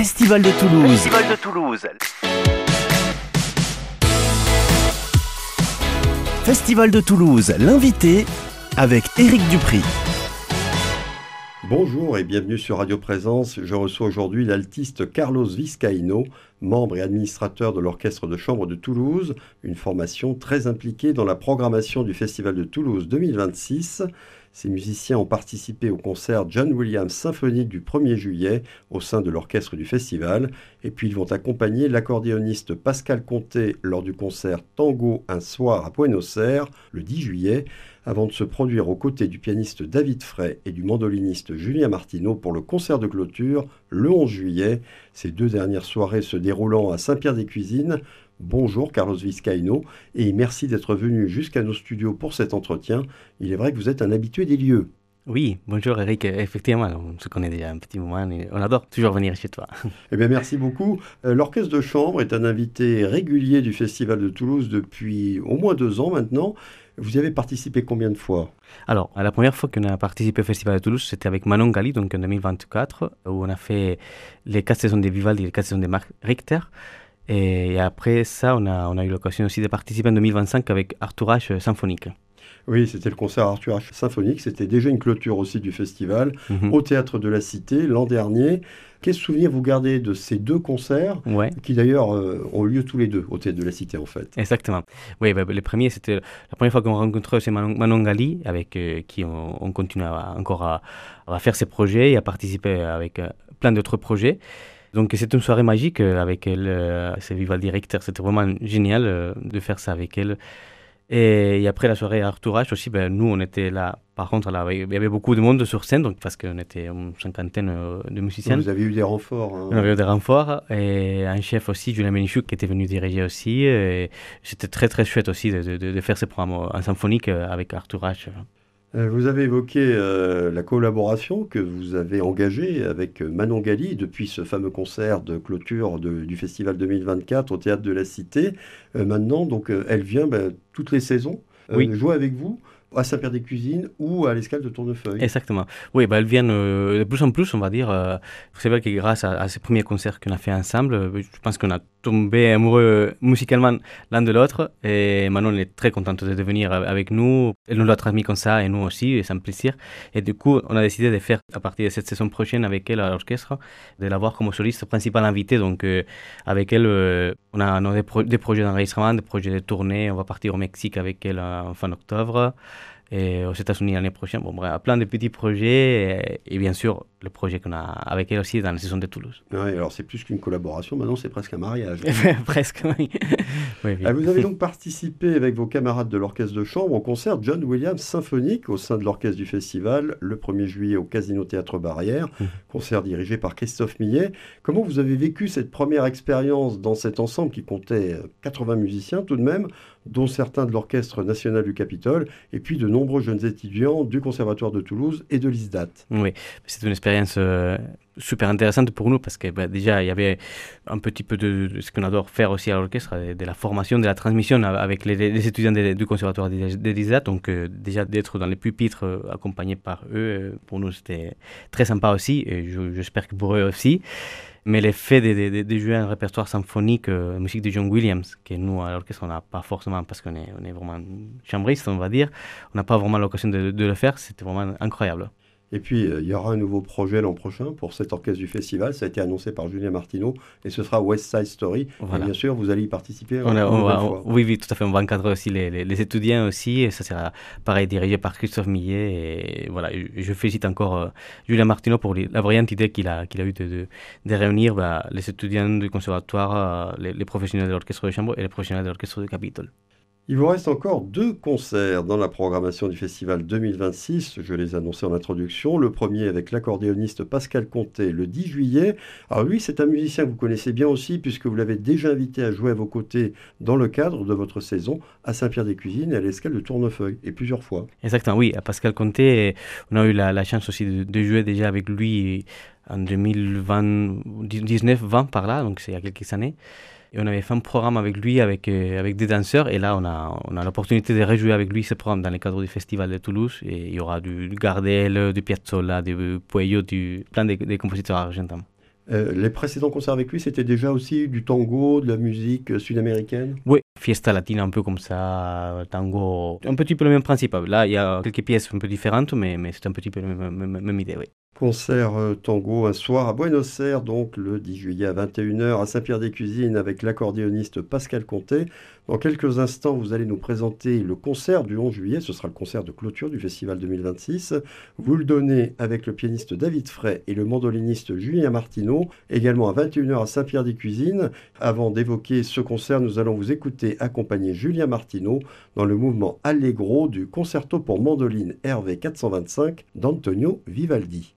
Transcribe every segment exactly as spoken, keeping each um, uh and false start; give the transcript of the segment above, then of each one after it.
Festival de Toulouse. Festival de Toulouse. Festival de Toulouse, l'invité avec Éric Dupri. Bonjour et bienvenue sur Radio Présence. Je reçois aujourd'hui l'altiste Carlos Vizcaíno, membre et administrateur de l'Orchestre de Chambre de Toulouse, une formation très impliquée dans la programmation du Festival de Toulouse deux mille vingt-six. Ces musiciens ont participé au concert John Williams symphonique du premier juillet au sein de l'orchestre du festival. Et puis ils vont accompagner l'accordéoniste Pascal Conté lors du concert Tango un soir à Buenos Aires le dix juillet, avant de se produire aux côtés du pianiste David Frey et du mandoliniste Julien Martineau pour le concert de clôture le onze juillet. Ces deux dernières soirées se déroulant à Saint-Pierre-des-Cuisines. Bonjour Carlos Vizcaíno et merci d'être venu jusqu'à nos studios pour cet entretien. Il est vrai que vous êtes un habitué des lieux. Oui, bonjour Eric, effectivement, on se connaît déjà un petit moment et on adore toujours venir chez toi. Eh bien merci beaucoup. L'Orchestre de Chambre est un invité régulier du Festival de Toulouse depuis au moins deux ans maintenant. Vous y avez participé combien de fois ? Alors, la première fois qu'on a participé au Festival de Toulouse, c'était avec Manon Gali, donc en deux mille vingt-quatre, où on a fait les quatre saisons de Vivaldi et les quatre saisons de Marc Richter. Et après ça, on a, on a eu l'occasion aussi de participer en deux mille vingt-cinq avec Arthur H symphonique. Oui, c'était le concert Arthur H symphonique. C'était déjà une clôture aussi du festival mm-hmm. au Théâtre de la Cité l'an dernier. Quels souvenirs vous gardez de ces deux concerts ouais. qui d'ailleurs euh, ont lieu tous les deux au Théâtre de la Cité en fait? Exactement. Oui, bah, le premier, c'était la première fois qu'on rencontrait aussi Manon, Manon Gali, avec euh, qui on, on continue à, encore à, à faire ses projets et à participer avec euh, plein d'autres projets. Donc c'est une soirée magique avec elle, euh, c'est Vivaldi Richter, c'était vraiment génial euh, de faire ça avec elle. Et, et après la soirée Arthur H aussi, ben, nous on était là, par contre là, il y avait beaucoup de monde sur scène, donc, parce qu'on était une cinquantaine euh, de musiciens. Vous avez eu des renforts. Hein. On avait eu des renforts, et un chef aussi, Julien Ménichuk, qui était venu diriger aussi. Et c'était très très chouette aussi de, de, de faire ce programme en symphonique avec Arthur H. Vous avez évoqué euh, la collaboration que vous avez engagée avec Manon Gali depuis ce fameux concert de clôture de, du Festival deux mille vingt-quatre au Théâtre de la Cité. Euh, maintenant, donc, euh, elle vient ben, toutes les saisons euh, oui. jouer avec vous à Saint-Pierre-des-Cuisines ou à l'Escale de Tournefeuille. Exactement. Oui, bah, elles viennent euh, de plus en plus, on va dire. Euh, c'est vrai que grâce à, à ces premiers concerts qu'on a fait ensemble, euh, je pense qu'on a tombé amoureux musicalement l'un de l'autre. Et Manon est très contente de venir avec nous. Elle nous l'a transmis comme ça, et nous aussi, et c'est un plaisir. Et du coup, on a décidé de faire, à partir de cette saison prochaine avec elle à l'orchestre, de l'avoir comme soliste principal invité. Donc, euh, avec elle, euh, on a, on a des, pro- des projets d'enregistrement, des projets de tournée. On va partir au Mexique avec elle en fin octobre. Et aux États-Unis l'année prochaine. Bon, bref, plein de petits projets et, et bien sûr le projet qu'on a avec elle aussi dans la saison de Toulouse. Oui, alors c'est plus qu'une collaboration, maintenant c'est presque un mariage. Presque, oui. oui, oui. Ah, vous avez donc participé avec vos camarades de l'Orchestre de Chambre au concert John Williams symphonique au sein de l'orchestre du festival le premier juillet au Casino Théâtre Barrière, mmh. concert dirigé par Christophe Millet. Comment vous avez vécu cette première expérience dans cet ensemble qui comptait quatre-vingts musiciens tout de même, dont certains de l'Orchestre national du Capitole, et puis de nombreux jeunes étudiants du Conservatoire de Toulouse et de l'I S D A T. Oui, c'est une expérience euh, super intéressante pour nous parce que bah, déjà, il y avait un petit peu de, de ce qu'on adore faire aussi à l'orchestre, de, de la formation, de la transmission avec les, les étudiants de, du Conservatoire de, de l'I S D A T. Donc euh, déjà d'être dans les pupitres euh, accompagnés par eux, euh, pour nous, c'était très sympa aussi, et je, j'espère que pour eux aussi. Mais le fait de, de, de jouer un répertoire symphonique, euh, musique de John Williams, que nous, à l'orchestre, on n'a pas forcément, parce qu'on est, on est vraiment chambriste, on va dire, on n'a pas vraiment l'occasion de, de le faire, c'était vraiment incroyable. Et puis, euh, il y aura un nouveau projet l'an prochain pour cet orchestre du festival. Ça a été annoncé par Julien Martineau et ce sera West Side Story. Voilà. Et bien sûr, vous allez y participer. On a, on va, on, oui, oui, tout à fait. On va encadrer aussi les, les, les étudiants aussi. Et ça sera pareil, dirigé par Christophe Millet. Et voilà, je félicite encore euh, Julien Martineau pour les, la brillante idée qu'il a, qu'il a eue de, de, de réunir bah, les étudiants du conservatoire, euh, les, les professionnels de l'orchestre de chambre et les professionnels de l'orchestre de Capitole. Il vous reste encore deux concerts dans la programmation du Festival deux mille vingt-six, je les annonçais en introduction. Le premier avec l'accordéoniste Pascal Conté le dix juillet. Alors lui, c'est un musicien que vous connaissez bien aussi puisque vous l'avez déjà invité à jouer à vos côtés dans le cadre de votre saison à Saint-Pierre-des-Cuisines et à l'Escale de Tournefeuille, et plusieurs fois. Exactement, oui, à Pascal Conté, on a eu la, la chance aussi de, de jouer déjà avec lui en deux mille dix-neuf vingt par là, donc c'est il y a quelques années. Et on avait fait un programme avec lui, avec, euh, avec des danseurs. Et là, on a, on a l'opportunité de rejouer avec lui ce programme dans le cadre du Festival de Toulouse. Et il y aura du, du Gardel, du Piazzolla, du Puello, du, plein de, de compositeurs argentins. Euh, les précédents concerts avec lui, c'était déjà aussi du tango, de la musique sud-américaine? Oui, fiesta latine un peu comme ça, tango, un petit peu le même principe. Là, il y a quelques pièces un peu différentes, mais, mais c'est un petit peu la même, même, même idée, oui. Concert euh, tango un soir à Buenos Aires, donc le dix juillet à vingt et une heures à Saint-Pierre-des-Cuisines avec l'accordéoniste Pascal Conté. Dans quelques instants, vous allez nous présenter le concert du onze juillet. Ce sera le concert de clôture du Festival deux mille vingt-six. Vous le donnez avec le pianiste David Frey et le mandoliniste Julien Martineau, également à vingt et une heures à Saint-Pierre-des-Cuisines. Avant d'évoquer ce concert, nous allons vous écouter accompagner Julien Martineau dans le mouvement Allegro du concerto pour mandoline R V quatre cent vingt-cinq d'Antonio Vivaldi.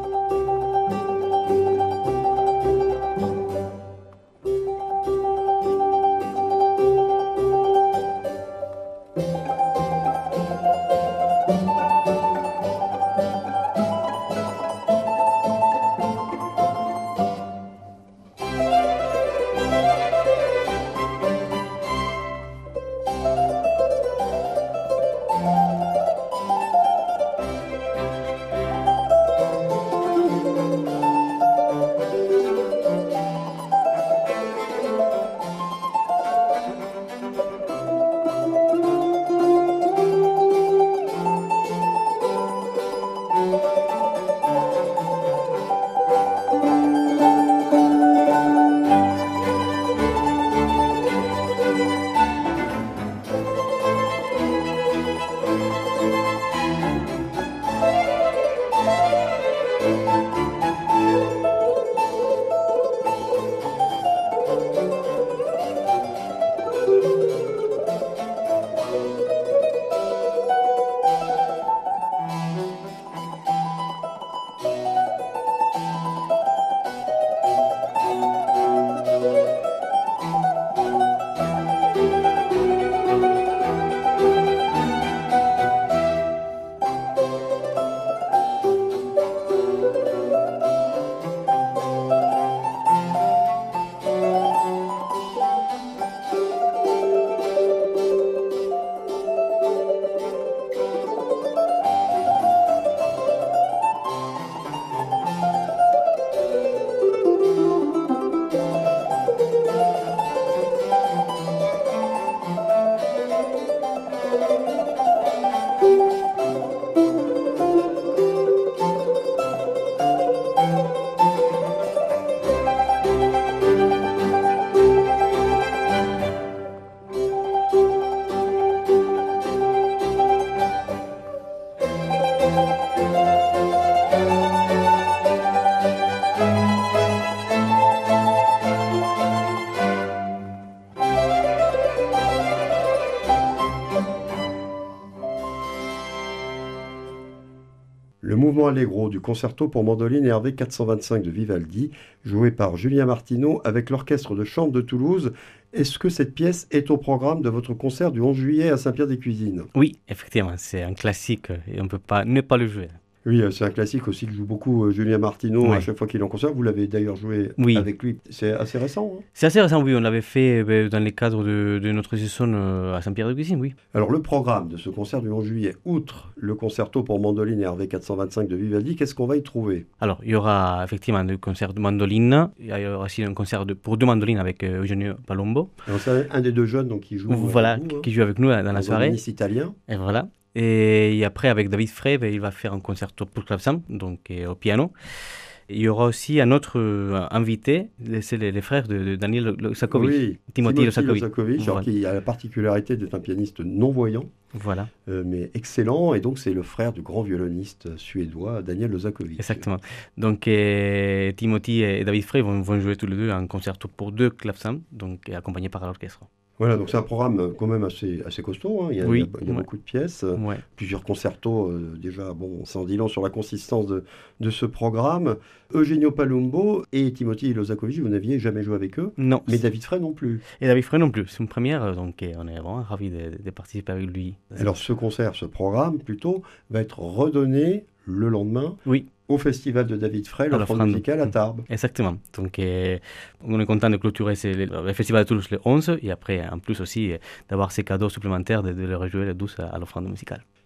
Le mouvement Allegro du concerto pour mandoline R V quatre cent vingt-cinq de Vivaldi, joué par Julien Martineau avec l'orchestre de chambre de Toulouse. Est-ce que cette pièce est au programme de votre concert du onze juillet à Saint-Pierre-des-Cuisines? Oui, effectivement, c'est un classique et on ne peut pas ne pas le jouer. Oui, c'est un classique aussi que joue beaucoup euh, Julien Martineau Ouais. à chaque fois qu'il est en concert. Vous l'avez d'ailleurs joué Oui. avec lui. C'est assez récent, hein? C'est assez récent, oui, on l'avait fait euh, dans les cadres de, de notre saison euh, à Saint-Pierre-de-Cuisines, oui. Alors le programme de ce concert du onze juillet, outre le concerto pour mandoline et R V quatre cent vingt-cinq de Vivaldi, qu'est-ce qu'on va y trouver? Alors, il y aura effectivement un concert de mandoline, il y aura aussi un concert de, pour deux mandolines avec euh, Eugenio Palombo, Alors, c'est un des deux jeunes donc, qui joue voilà, avec vous, hein, qui joue avec nous dans la soirée. mandoliniste italien. Et voilà. Et après, avec David Frey, ben, il va faire un concerto pour clavecin, donc euh, au piano. Il y aura aussi un autre euh, invité, c'est les, les frères de, de Daniel Losakovic, Oui, Timothy Losakovic. Losakovic, alors Voilà. qui a la particularité d'être un pianiste non-voyant, Voilà, euh, mais excellent. Et donc c'est le frère du grand violoniste suédois Daniel Losakovic. exactement. Donc euh, Timothy et David Frey vont, vont jouer tous les deux un concerto pour deux clavecins, donc accompagné par l'orchestre. Voilà, donc c'est un programme euh, quand même assez, assez costaud, hein. Il y a, Oui, il y a- il y a ouais. beaucoup de pièces, euh, Ouais. plusieurs concertos, euh, déjà, bon, ça en dit long sur la consistance de, de ce programme. Eugenio Palumbo et Timothy Losakovic, vous n'aviez jamais joué avec eux, Non, mais David Frey non plus. et David Frey non plus. C'est une première, donc euh, on est vraiment ravis de, de participer avec lui. Alors ce concert, ce programme plutôt, va être redonné le lendemain Oui, au festival de David Frey, À l'offrande l'Offrande. musicale à Tarbes. exactement. Donc euh, on est content de clôturer c'est le, le festival de Toulouse le onze et après en plus aussi euh, d'avoir ces cadeaux supplémentaires de, de le rejouer le douze à, à l'offrande musicale.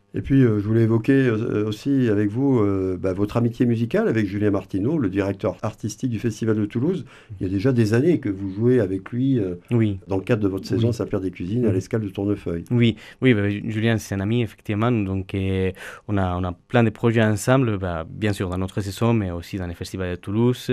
Et puis, euh, je voulais évoquer euh, aussi avec vous euh, bah, votre amitié musicale avec Julien Martineau, le directeur artistique du Festival de Toulouse. Il y a déjà des années que vous jouez avec lui euh, Oui. dans le cadre de votre saison Oui. à Saint-Pierre-des-Cuisines, à Mhm. l'Escale de Tournefeuille. Oui, oui, bah, Julien, c'est un ami, effectivement. Donc, euh, on a, on a plein de projets ensemble, bah, bien sûr, dans notre saison, mais aussi dans les festivals de Toulouse.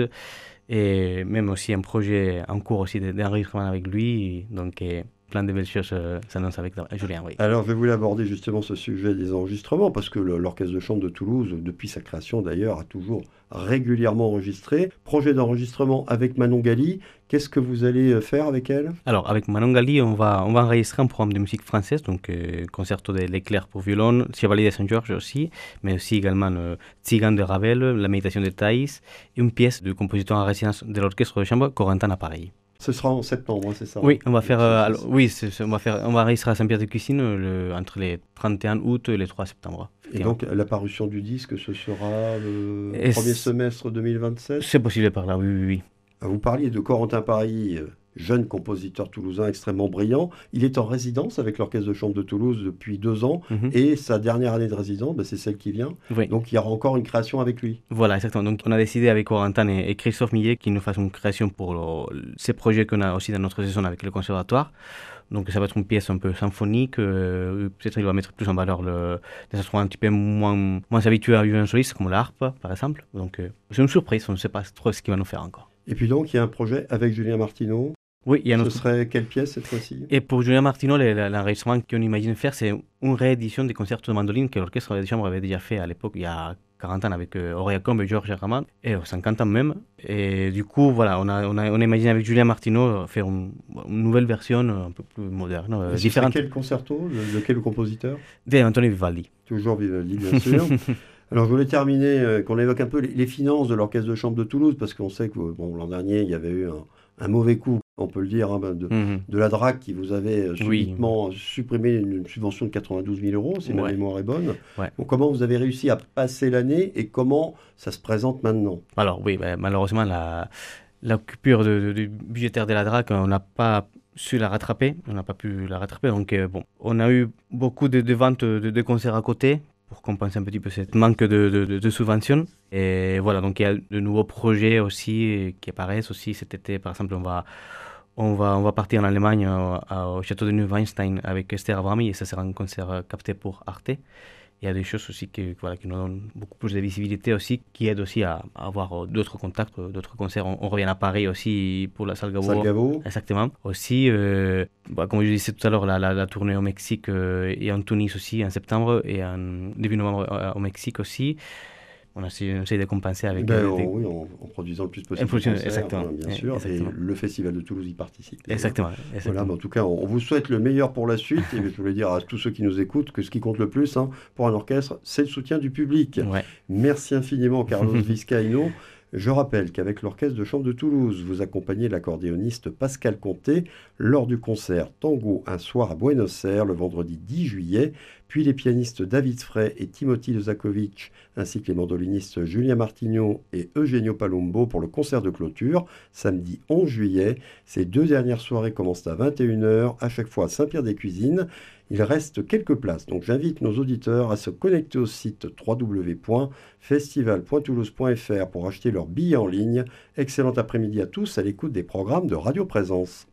Et même aussi un projet en cours aussi d'enregistrement avec lui. Donc, euh, plein de belles choses euh, s'annoncent avec Julien, oui. Alors, je voulais aborder justement ce sujet des enregistrements, parce que le- l'Orchestre de chambre de Toulouse, depuis sa création d'ailleurs, a toujours régulièrement enregistré. Projet d'enregistrement avec Manon Gali, qu'est-ce que vous allez faire avec elle? Alors, avec Manon Gali, on va, on va enregistrer un programme de musique française, donc euh, concerto de l'Éclair pour violon, Chevalier de Saint-Georges aussi, mais aussi également euh, Tzigane de Ravel, La méditation de Thaïs, et une pièce du compositeur en résidence de l'Orchestre de chambre, Corentin à Paris. Ce sera en septembre, hein, c'est ça? Oui, on va hein faire, C'est- euh, c'est- alors, oui, c'est- c'est- on va faire, on va enregistrer à Saint-Pierre-de-Cuisine euh, le- entre les trente et un août et les trois septembre. Et effectivement. donc, la parution du disque, ce sera le Et premier c'est- semestre deux mille vingt-sept? C'est possible par là, oui, oui, oui. Vous parliez de Corentin Paris, euh, jeune compositeur toulousain extrêmement brillant. Il est en résidence avec l'Orchestre de chambre de Toulouse depuis deux ans. Mhm. Et sa dernière année de résidence, ben, c'est celle qui vient. Oui. Donc, il y aura encore une création avec lui. Voilà, exactement. Donc, on a décidé avec Corentin et, et Christophe Millet qu'ils nous fassent une création pour le- ces projets qu'on a aussi dans notre saison avec le conservatoire. Donc, ça va être une pièce un peu symphonique. euh, peut-être il va mettre plus en valeur le, des instruments un petit peu moins, moins habitués à vivre un soliste, comme la harpe, par exemple. Donc, euh, c'est une surprise. On ne sait pas trop ce qu'il va nous faire encore. Et puis donc, il y a un projet avec Julien Martineau. Oui, il y a Ce notre... serait quelle pièce cette fois-ci? Et pour Julien Martineau, le- le- l'enregistrement qu'on imagine faire, c'est une réédition des concerts de mandoline que l'Orchestre de chambre avait déjà fait à l'époque, il y a quarante ans, avec euh, Auréa Combe et Georges Raman, et euh, cinquante ans même. Et du coup, voilà, on a, on a, on a imaginé avec Julien Martineau euh, faire une, une nouvelle version euh, un peu plus moderne, euh, Et ce serait différente quel concerto? De, de quel compositeur? d'Antonio Vivaldi. Toujours Vivaldi, bien sûr. Alors, je voulais terminer, euh, qu'on évoque un peu les, les finances de l'Orchestre de chambre de Toulouse, parce qu'on sait que bon, l'an dernier, il y avait eu un, un mauvais coup, on peut le dire, hein, de, Mhm. de la D R A C qui vous avait euh, Oui. subitement supprimé une, une subvention de quatre-vingt-douze mille euros, si ma Ouais. mémoire est bonne. Ouais. Donc, comment vous avez réussi à passer l'année et comment ça se présente maintenant? Alors oui, ben, malheureusement, la, la coupure de, de- de budgétaire de la D R A C, on n'a pas su la rattraper, on n'a pas pu la rattraper. Donc euh, bon, on a eu beaucoup de, de ventes de, de concerts à côté pour compenser un petit peu ce manque de, de, de, de subventions. Et voilà, donc il y a de nouveaux projets aussi qui apparaissent aussi cet été. Par exemple, on va, on va, on va partir en Allemagne au, au château de Neuweinstein avec Esther Avrami et ça sera un concert euh, capté pour Arte. Il y a des choses aussi qui, voilà, qui nous donnent beaucoup plus de visibilité aussi, qui aident aussi à, à avoir euh, d'autres contacts, euh, d'autres concerts. On, on revient à Paris aussi pour la salle Gabo. Salgavo. Exactement. Aussi, euh, bah, comme je disais tout à l'heure, la, la, la tournée au Mexique euh, et en Tunis aussi en septembre et en début novembre euh, au Mexique aussi. On essaie, on essaie de compenser avec... Ben, euh, on- des- oui, en, en produisant le plus possible de produisant- concerts, exactement. hein, bien Eh, sûr. exactement. Et le Festival de Toulouse y participe. Exactement. Voilà, exactement. mais en tout cas, on, on vous souhaite le meilleur pour la suite. Et je voulais dire à tous ceux qui nous écoutent que ce qui compte le plus hein, pour un orchestre, c'est le soutien du public. Ouais. Merci infiniment, Carlos Vizcaíno. Je rappelle qu'avec l'Orchestre de chambre de Toulouse, vous accompagnez l'accordéoniste Pascal Comté lors du concert Tango un soir à Buenos Aires le vendredi dix juillet, puis les pianistes David Frey et Timothy Lezakovic, ainsi que les mandolinistes Julien Martineau et Eugenio Palumbo pour le concert de clôture, samedi onze juillet. Ces deux dernières soirées commencent à vingt et une heures, à chaque fois à Saint-Pierre-des-Cuisines. Il reste quelques places, donc j'invite nos auditeurs à se connecter au site w w w point festival point toulouse point f r pour acheter leurs billets en ligne. Excellent après-midi à tous à l'écoute des programmes de Radio Présence.